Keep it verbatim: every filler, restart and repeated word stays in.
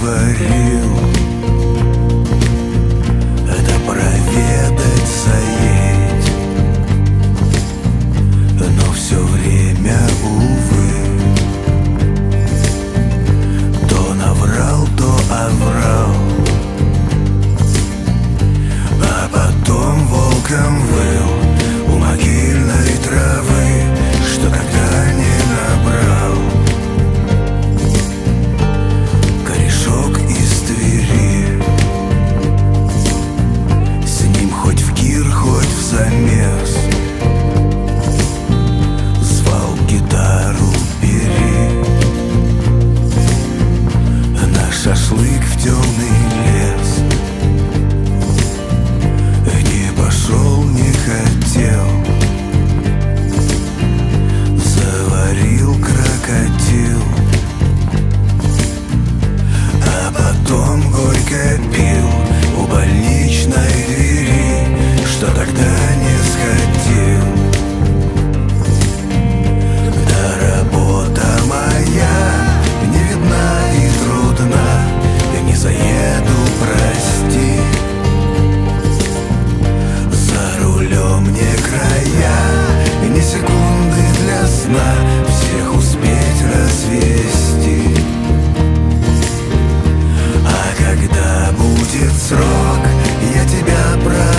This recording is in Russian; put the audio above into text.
говорил, это проведать, заедь, но все время, увы, то наврал, то оврал, а потом волком выл у могильной травы, что тогда не набрал. Корешок из Твери, с ним хоть в кир, хоть в замес, звал гитару, бери на шашлык в темный лес. Не пошел, не хотел, заварил крокодил, а потом горько пил у больничной двери, что тогда не сходил. Да работа моя не видна и трудна, я не заеду, прости. За рулем не края и ни секунды для сна, всех успеть развести. А когда будет срок, я тебя прощу.